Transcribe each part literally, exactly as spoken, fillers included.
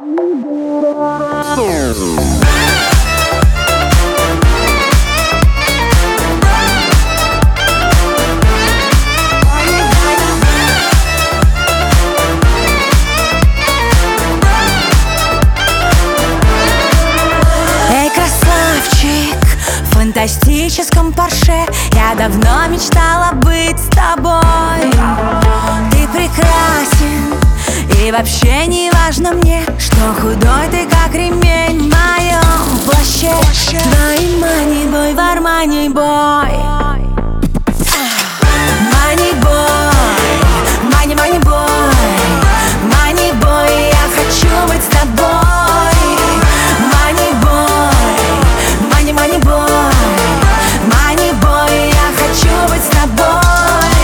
Эй, красавчик, в фантастическом Порше я давно мечтала быть с тобой. Ты прекрасен, и вообще не важно мне, что худой ты, как ремень в моем плаще. Твои манибой в Армани бой. Манибой, мани, манибой, манибой, я хочу быть с тобой. Манибой, мани, манибой, манибой, я хочу быть с тобой.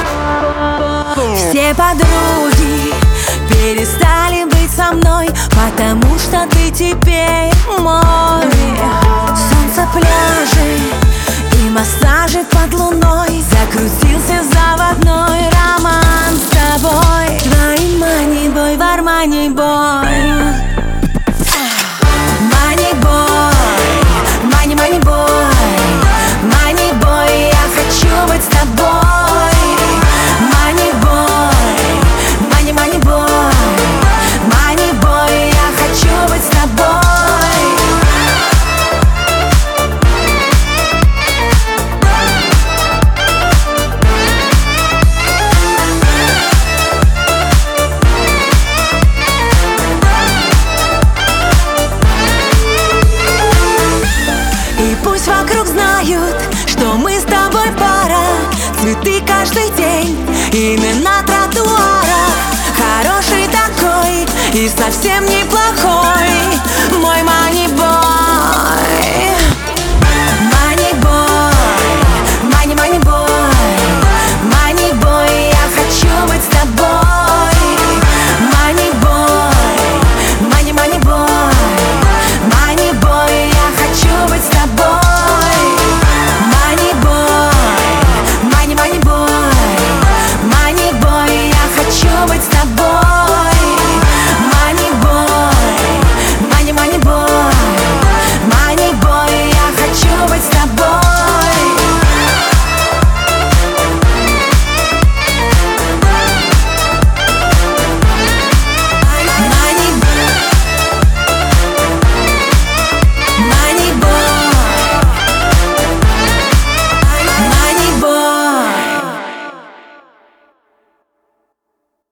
Все подруги перестали быть со мной, потому что ты теперь мой. Солнце, пляжи и массажи под луной, закрутился заводной роман с тобой. Твои манибой в Армани бой. Манибой, мани, манибой, манибой, я хочу быть с тобой. Манибой, мани, манибой, манибой, я хочу быть с тобой. И пусть вокруг знают, что мы с тобой пара. Цветы каждый день, именно на тротуарах. Хороший такой и совсем не